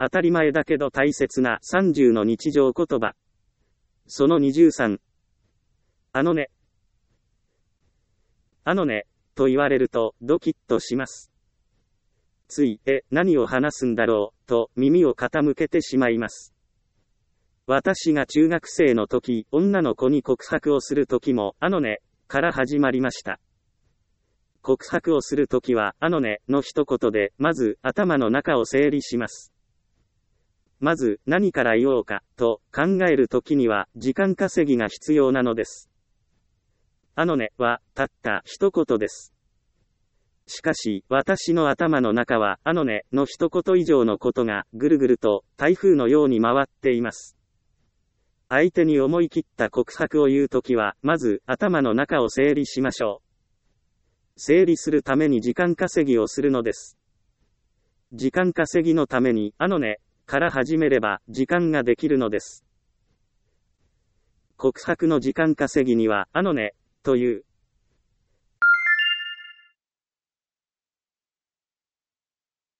当たり前だけど大切な30の日常言葉。その23。あのね。あのね、と言われるとドキッとします。つい、何を話すんだろう、と耳を傾けてしまいます。私が中学生の時、女の子に告白をする時も、あのね、から始まりました。告白をする時は、あのね、の一言で、まず頭の中を整理します。まず、何から言おうか、と考える時には、時間稼ぎが必要なのです。あのね、は、たった一言です。しかし、私の頭の中は、あのね、の一言以上のことが、ぐるぐると、台風のように回っています。相手に思い切った告白を言うときは、まず、頭の中を整理しましょう。整理するために時間稼ぎをするのです。時間稼ぎのために、あのね、から始めれば、時間ができるのです。告白の時間稼ぎには、あのね、という